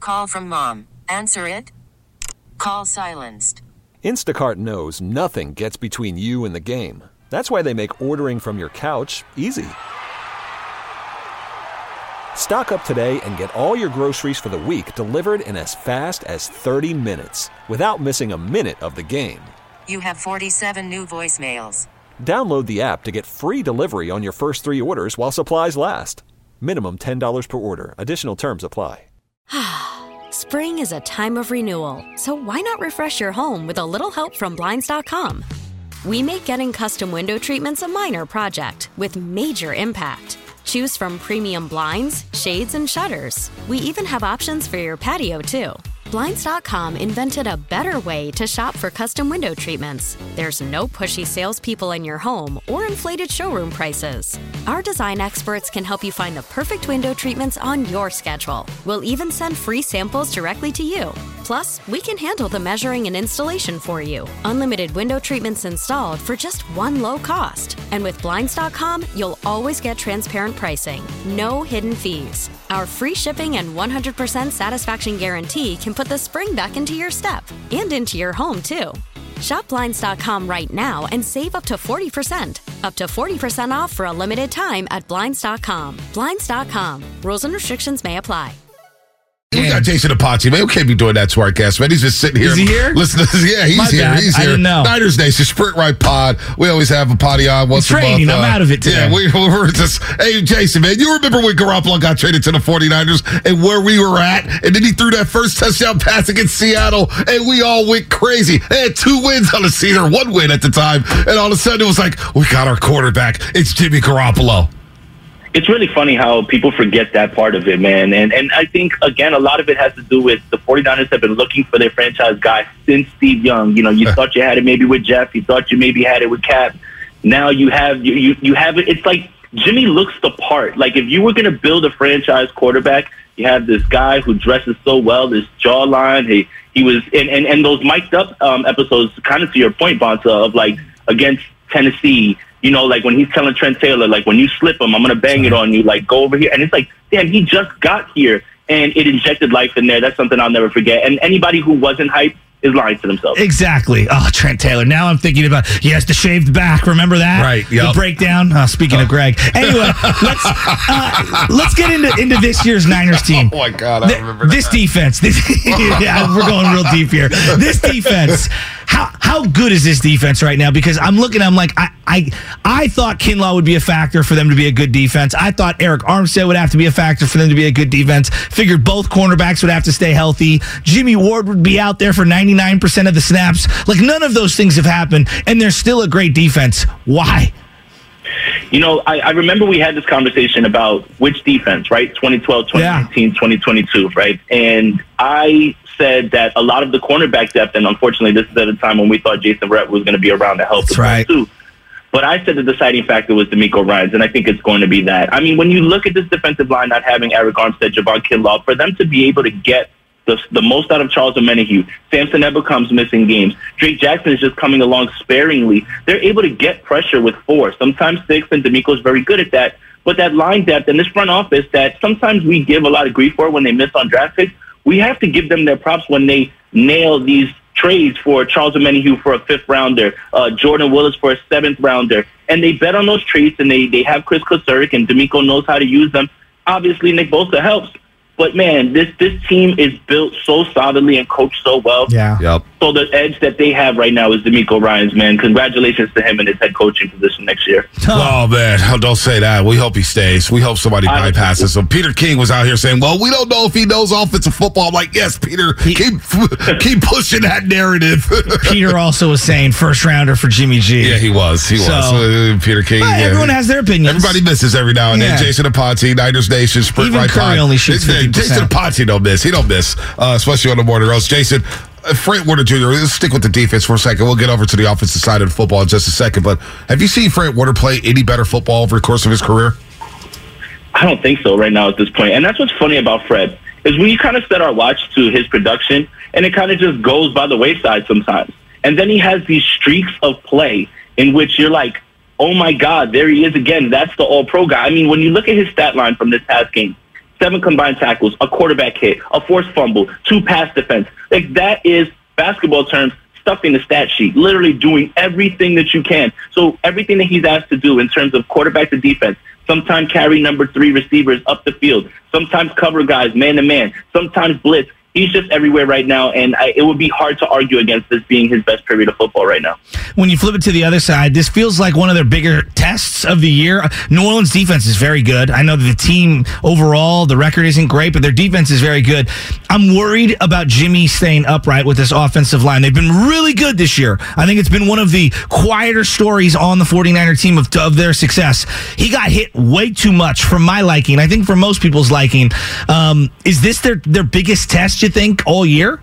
Call from mom. Answer it. Call silenced. Instacart knows nothing gets between you and the game. That's why they make ordering from your couch easy. Stock up today and get all your groceries for the week delivered in as fast as 30 minutes without missing a minute of the game. You have 47 new voicemails. Download the app to get free delivery on your first 3 orders while supplies last. Minimum $10 per order. Additional terms apply. Spring is a time of renewal, so why not refresh your home with a little help from Blinds.com? We make getting custom window treatments a minor project with major impact. Choose from premium blinds, shades, and shutters. We even have options for your patio, too. Blinds.com invented a better way to shop for custom window treatments. There's no pushy salespeople in your home or inflated showroom prices. Our design experts can help you find the perfect window treatments on your schedule. We'll even send free samples directly to you. Plus, we can handle the measuring and installation for you. Unlimited window treatments installed for just one low cost. And with Blinds.com, you'll always get transparent pricing. No hidden fees. Our free shipping and 100% satisfaction guarantee can put the spring back into your step and into your home, too. Shop Blinds.com right now and save up to 40%. Up to 40% off for a limited time at Blinds.com. Blinds.com. Rules and restrictions may apply. We got Jason Apache, man. We can't be doing that to our guest, man. He's just sitting here. Is he here? Listen to this. Yeah, he's here. Bad. He's here. I didn't know. Niners Nation, Sprint Right Pod. We always have a potty on once a month. Training. I'm out of it today. Yeah, we're just, hey, Jason, man, you remember when Garoppolo got traded to the 49ers and where we were at? And then he threw that first touchdown pass against Seattle, and we all went crazy. They had 2 wins on the season, 1 win at the time, and all of a sudden it was like, we got our quarterback. It's Jimmy Garoppolo. It's really funny how people forget that part of it, man. And I think, again, a lot of it has to do with the 49ers have been looking for their franchise guy since Steve Young. You know, you thought you had it maybe with Jeff. You thought you maybe had it with Cap. Now you have you have it. It's like Jimmy looks the part. Like if you were going to build a franchise quarterback, you have this guy who dresses so well, this jawline. He was and those mic'd up episodes, kind of to your point, Bonta, of like against Tennessee. You know, like when he's telling Trent Taylor, like, when you slip him, I'm going to bang it on you, like, go over here. And it's like, damn, he just got here, and it injected life in there. That's something I'll never forget. And anybody who wasn't hyped is lying to themselves. Exactly. Oh, Trent Taylor. Now I'm thinking about, he has the shaved back. Remember that? Right, yep. The breakdown. Speaking of Greg. Anyway, let's get into this year's Niners team. Oh, my God, I remember that. This defense. Yeah, we're going real deep here. This defense. How good is this defense right now? Because I'm looking, I'm like, I thought Kinlaw would be a factor for them to be a good defense. I thought Eric Armstead would have to be a factor for them to be a good defense. Figured both cornerbacks would have to stay healthy. Jimmy Ward would be out there for 99% of the snaps. Like, none of those things have happened, and they're still a great defense. Why? You know, I remember we had this conversation about which defense, right? 2012, 2019, 2022, right? And I said that a lot of the cornerback depth, and unfortunately this is at a time when we thought Jason Verrett was going to be around to help us too. But I said the deciding factor was DeMeco Ryans, and I think it's going to be that. I mean, when you look at this defensive line not having Eric Armstead, Javon Kinlaw, for them to be able to get the most out of Charles Omenihu, Samson Ebba comes missing games, Drake Jackson is just coming along sparingly, they're able to get pressure with 4, sometimes 6, and DeMeco's very good at that. But that line depth and this front office that sometimes we give a lot of grief for when they miss on draft picks, we have to give them their props when they nail these trades for Charles Omenihu for a 5th rounder, Jordan Willis for a 7th rounder. And they bet on those trades, and they have Chris Kosurik, and DeMeco knows how to use them. Obviously, Nick Bosa helps. But, man, this team is built so solidly and coached so well. Yeah. Yep. So the edge that they have right now is DeMeco Ryans, man. Congratulations to him in his head coaching position next year. Oh, man. Don't say that. We hope he stays. We hope somebody bypasses him. Peter King was out here saying, well, we don't know if he knows offensive football. I'm like, yes, Peter, keep pushing that narrative. Peter also was saying first rounder for Jimmy G. Yeah, he was. Peter King. Well, everyone has their opinions. Everybody misses every now and then. Jason Apache, Niners Nation, Sprint Even Right Curry Pod. only shoots 50%. Jason Apache don't miss. He don't miss, especially on the morning roast. Jason, Frank Warner Jr., let's stick with the defense for a second. We'll get over to the offensive side of the football in just a second. But have you seen Frank Warner play any better football over the course of his career? I don't think so right now at this point. And that's what's funny about Fred, is when you kind of set our watch to his production, and it kind of just goes by the wayside sometimes. And then he has these streaks of play in which you're like, oh, my God, there he is again. That's the all-pro guy. I mean, when you look at his stat line from this past game, 7 combined tackles, a quarterback hit, a forced fumble, 2 pass defense. Like, that is, basketball terms, stuffing the stat sheet, literally doing everything that you can. So everything that he's asked to do in terms of quarterback to defense, sometimes carry number 3 receivers up the field, sometimes cover guys man-to-man, sometimes blitz. He's just everywhere right now, and it would be hard to argue against this being his best period of football right now. When you flip it to the other side, this feels like one of their bigger tests of the year. New Orleans' defense is very good. I know that the team overall, the record isn't great, but their defense is very good. I'm worried about Jimmy staying upright with this offensive line. They've been really good this year. I think it's been one of the quieter stories on the 49er team of their success. He got hit way too much for my liking. I think for most people's liking. Is this their biggest test, you think, all year?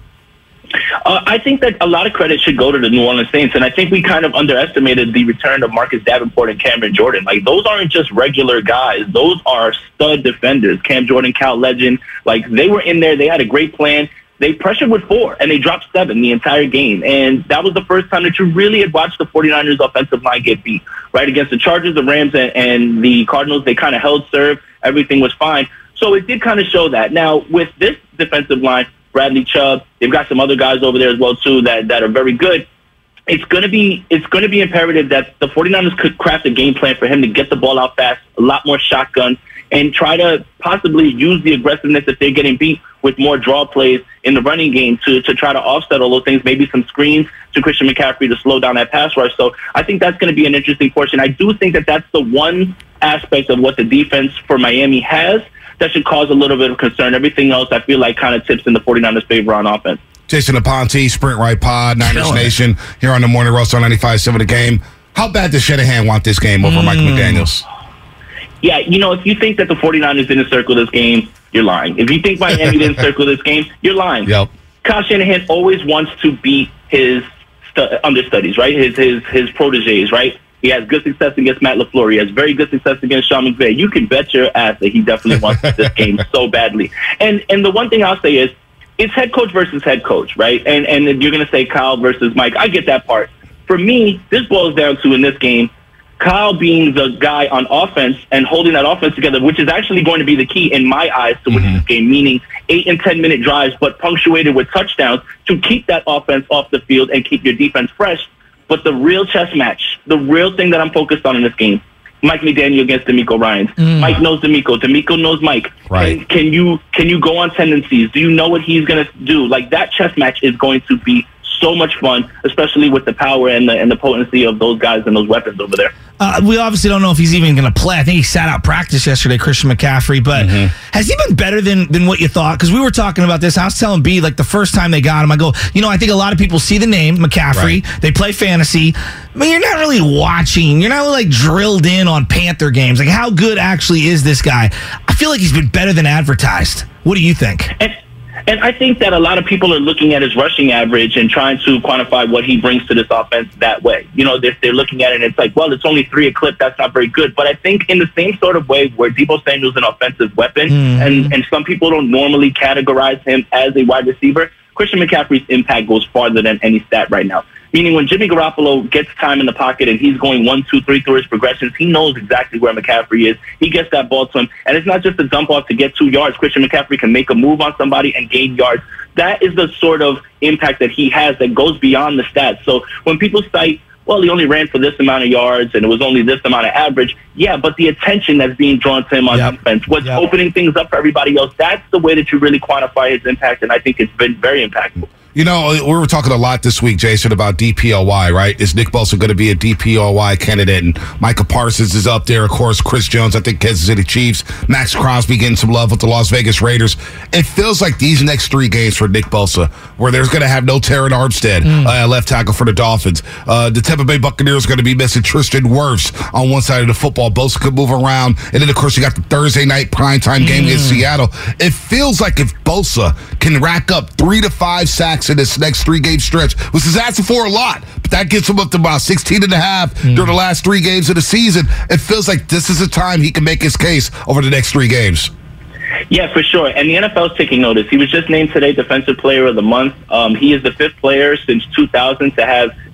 I think that a lot of credit should go to the New Orleans Saints, and I think we kind of underestimated the return of Marcus Davenport and Cameron Jordan. Like, those aren't just regular guys. Those are stud defenders. Cam Jordan, Cal Legend, like, they were in there. They had a great plan. They pressured with 4, and they dropped 7 the entire game. And that was the first time that you really had watched the 49ers offensive line get beat, right? Against the Chargers, the Rams, and the Cardinals, they kind of held serve. Everything was fine. So it did kind of show that. Now, with this defensive line, Bradley Chubb, they've got some other guys over there as well, too, that are very good. It's going to be imperative that the 49ers could craft a game plan for him to get the ball out fast, a lot more shotgun, and try to possibly use the aggressiveness if they're getting beat with more draw plays in the running game to try to offset all those things, maybe some screens to Christian McCaffrey to slow down that pass rush. So I think that's going to be an interesting portion. I do think that that's the one aspect of what the defense for Miami has that should cause a little bit of concern. Everything else, I feel like, kind of tips in the 49ers' favor on offense. Jason Aponte, Sprint Right Pod, Niners Nation, here on the Morning Roast on 95.7 The Game. How bad does Shanahan want this game over Mike McDaniels? Yeah, if you think that the 49ers didn't circle this game, you're lying. If you think Miami didn't circle this game, you're lying. Yep. Kyle Shanahan always wants to beat his understudies, right? His protégés, right? He has good success against Matt LaFleur. He has very good success against Sean McVay. You can bet your ass that he definitely wants this game so badly. And the one thing I'll say is, it's head coach versus head coach, right? And you're going to say Kyle versus Mike. I get that part. For me, this boils down to, in this game, Kyle being the guy on offense and holding that offense together, which is actually going to be the key in my eyes to winning this game, meaning 8 and 10-minute drives, but punctuated with touchdowns to keep that offense off the field and keep your defense fresh. But the real chess match, the real thing that I'm focused on in this game, Mike McDaniel against DeMeco Ryans. Mike knows DeMeco. DeMeco knows Mike. Right. Can you go on tendencies? Do you know what he's going to do? Like, that chess match is going to be so much fun, especially with the power and the potency of those guys and those weapons over there. We obviously don't know if he's even going to play. I think he sat out practice yesterday, Christian McCaffrey. But has he been better than what you thought? Because we were talking about this. I was telling B, like, the first time they got him, I go, I think a lot of people see the name McCaffrey. Right. They play fantasy. But you're not really watching. You're not really, like, drilled in on Panther games. Like, how good actually is this guy? I feel like he's been better than advertised. What do you think? And I think that a lot of people are looking at his rushing average and trying to quantify what he brings to this offense that way. They're looking at it and it's like, well, it's only 3 a clip. That's not very good. But I think in the same sort of way where Deebo Samuel's an offensive weapon and some people don't normally categorize him as a wide receiver, Christian McCaffrey's impact goes farther than any stat right now. Meaning when Jimmy Garoppolo gets time in the pocket and he's going 1, 2, 3 through his progressions, he knows exactly where McCaffrey is. He gets that ball to him. And it's not just a dump off to get 2 yards. Christian McCaffrey can make a move on somebody and gain yards. That is the sort of impact that he has that goes beyond the stats. So when people cite, well, he only ran for this amount of yards and it was only this amount of average, yeah, but the attention that's being drawn to him on defense, what's opening things up for everybody else, that's the way that you really quantify his impact, and I think it's been very impactful. We were talking a lot this week, Jason, about DPOY, right? Is Nick Bosa going to be a DPOY candidate? And Micah Parsons is up there. Of course, Chris Jones, I think Kansas City Chiefs. Max Crosby getting some love with the Las Vegas Raiders. It feels like these next 3 games for Nick Bosa, where there's going to have no Terran Armstead, left tackle for the Dolphins. The Tampa Bay Buccaneers are going to be missing Tristan Wirfs on one side of the football. Bosa could move around. And then, of course, you got the Thursday night primetime game against Seattle. It feels like if Bosa can rack up 3 to 5 sacks in this next 3-game stretch, which is asking for a lot, but that gets him up to about 16.5 during the last 3 games of the season. It feels like this is a time he can make his case over the next 3 games. Yeah, for sure. And the NFL's taking notice. He was just named today Defensive Player of the Month. He is the 5th player since 2000 to have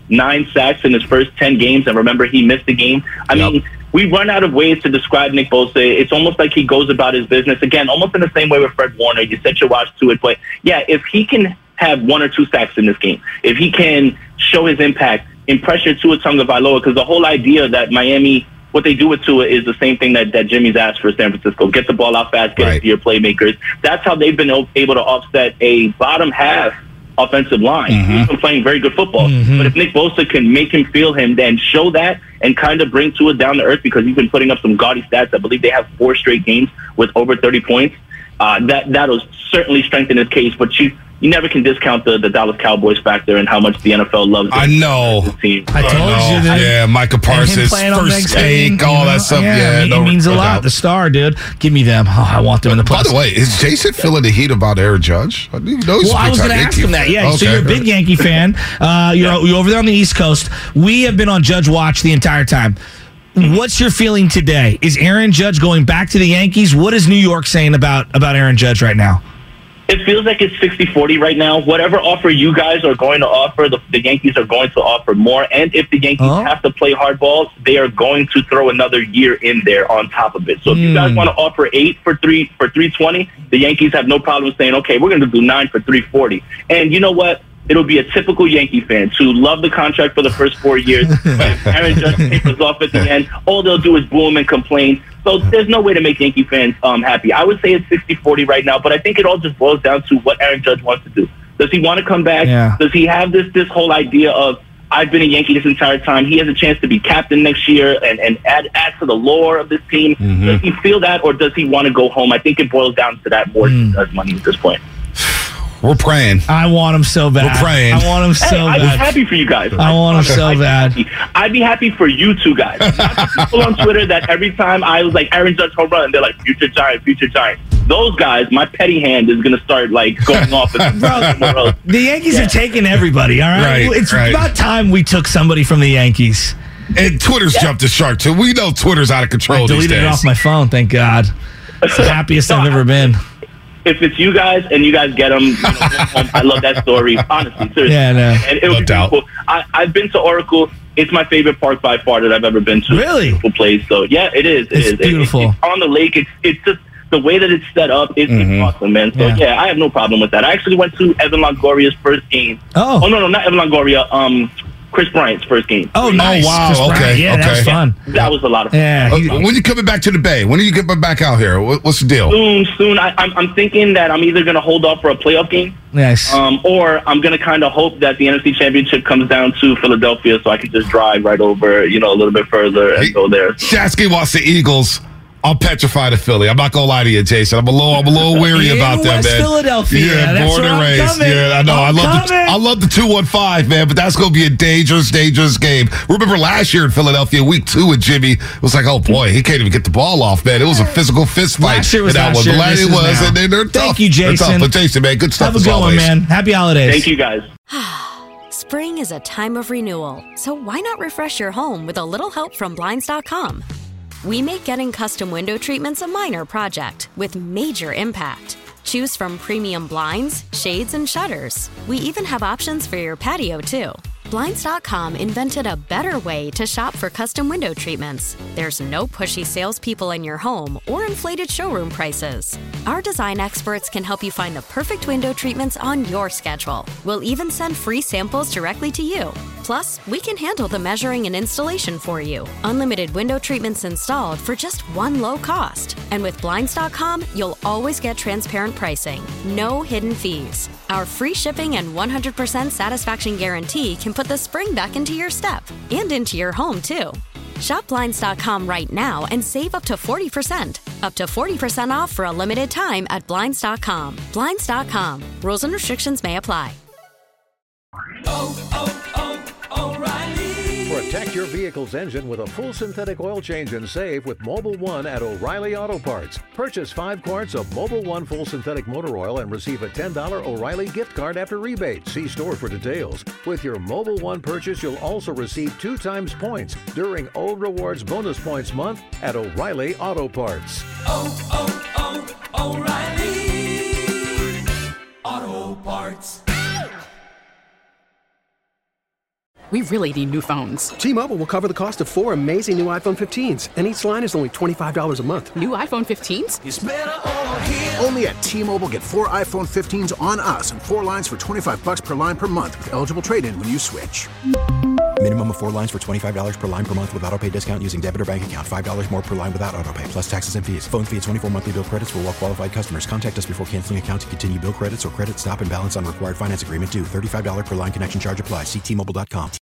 9 sacks in his first 10 games, and remember, he missed a game. I mean, we run out of ways to describe Nick Bosa. It's almost like he goes about his business, again, almost in the same way with Fred Warner. You set your watch to it. But, yeah, if he can have 1 or 2 sacks in this game, if he can show his impact, impress your Tua Tagovailoa, because the whole idea that Miami, what they do with Tua is the same thing that Jimmy's asked for San Francisco. Get the ball out fast, get it to your playmakers. That's how they've been able to offset a bottom half offensive line. He's been playing very good football. But if Nick Bosa can make him feel him, then show that and kind of bring Tua down to earth, because he's been putting up some gaudy stats. I believe they have 4 straight games with over 30 points. That'll certainly strengthen his case. But you never can discount the Dallas Cowboys factor and how much the NFL loves I know. the team. I told you that. Yeah, Micah Parsons, first take, all that stuff. Yeah, it means a lot. The star, dude. Give me them. Oh, I want them in the playoffs. By the way, is Jason feeling the heat about Aaron Judge? I didn't know well, I was going to ask him that. Yeah, okay. So you're a big Yankee fan. You're over there on the East Coast. We have been on Judge watch the entire time. What's your feeling today? Is Aaron Judge going back to the Yankees? What is New York saying about Aaron Judge right now? It feels like it's 60-40 right now. Whatever offer you guys are going to offer, the Yankees are going to offer more. And if the Yankees have to play hardball, they are going to throw another year in there on top of it. So if you guys want to offer 8 for $320, the Yankees have no problem saying, okay, we're going to do 9 for $340. And you know what? It'll be a typical Yankee fan to love the contract for the first 4 years. But if Aaron Judge tapers off at the end, all they'll do is boo him and complain. So there's no way to make Yankee fans happy. I would say it's 60-40 right now, but I think it all just boils down to what Aaron Judge wants to do. Does he want to come back? Yeah. Does he have this whole idea of, I've been a Yankee this entire time. He has a chance to be captain next year and add to the lore of this team. Does he feel that, or does he want to go home? I think it boils down to that more than does money at this point. We're praying. I want him so bad. We're praying. I want him so bad. I'd be happy for you guys. I want him so bad. I'd be happy for you two guys. Not the people on Twitter that every time I was like, Aaron Judge home run, they're like, future Giant, future Giant. Those guys, my petty hand is going to start like going off. The Yankees have taken everybody, all right? It's about time we took somebody from the Yankees. And Twitter's jumped the shark, too. We know Twitter's out of control these days. I deleted it off my phone, thank God. It's the happiest I've ever been. If it's you guys and you guys get them, I love that story. Honestly, seriously. Yeah, no. And it would be cool. I've been to Oracle. It's my favorite park by far that I've ever been to. Really? Beautiful place. So yeah, it is. It's beautiful. It's on the lake. It's just the way that it's set up. It's awesome, man. So yeah, I have no problem with that. I actually went to Evan Longoria's first game. Oh no, not Evan Longoria. Chris Bryant's first game. Oh, nice. Oh, wow. Chris Okay. Bryant. Yeah, that was fun. That was a lot of fun. Yeah. When you coming back to the Bay? When are you getting back out here? What's the deal? Soon. I'm thinking that I'm either going to hold off for a playoff game. Nice. Or I'm going to kind of hope that the NFC Championship comes down to Philadelphia so I can just drive right over, a little bit further and go there. Shasky wants the Eagles. I'm petrified of Philly. I'm not gonna lie to you, Jason. I'm a little weary about them, West man. Philadelphia. Yeah, that's born where and raised. Coming. Yeah, I know. I love the 215, man, but that's gonna be a dangerous game. Remember last year in Philadelphia, week 2 with Jimmy, it was like, oh boy, he can't even get the ball off, man. It was a physical fist fight. Last year was in that last one. year. It was, and they're tough. Thank you, Jason. They're tough. But Jason, man, good stuff Have a as good always. one, man. Happy holidays. Thank you, guys. Spring is a time of renewal, so why not refresh your home with a little help from Blinds.com? We make getting custom window treatments a minor project with major impact. Choose from premium blinds, shades, and shutters. We even have options for your patio, too. Blinds.com invented a better way to shop for custom window treatments. There's no pushy salespeople in your home or inflated showroom prices. Our design experts can help you find the perfect window treatments on your schedule. We'll even send free samples directly to you. Plus, we can handle the measuring and installation for you. Unlimited window treatments installed for just one low cost. And with Blinds.com, you'll always get transparent pricing. No hidden fees. Our free shipping and 100% satisfaction guarantee can put the spring back into your step and into your home, too. Shop Blinds.com right now and save up to 40%. Up to 40% off for a limited time at Blinds.com. Blinds.com. Rules and restrictions may apply. Protect your vehicle's engine with a full synthetic oil change and save with Mobil 1 at O'Reilly Auto Parts. Purchase 5 quarts of Mobil 1 full synthetic motor oil and receive a $10 O'Reilly gift card after rebate. See store for details. With your Mobil 1 purchase, you'll also receive 2 times points during O Rewards Bonus Points Month at O'Reilly Auto Parts. O'Reilly Auto Parts. We really need new phones. T-Mobile will cover the cost of 4 amazing new iPhone 15s, and each line is only $25 a month. New iPhone 15s? It's better over here. Only at T-Mobile, get 4 iPhone 15s on us and 4 lines for $25 per line per month with eligible trade-in when you switch. Minimum of 4 lines for $25 per line per month with autopay discount using debit or bank account. $5 more per line without autopay, plus taxes and fees. Phone fee at 24 monthly bill credits for well-qualified customers. Contact us before canceling account to continue bill credits or credit stop and balance on required finance agreement due. $35 per line connection charge applies. See T-Mobile.com.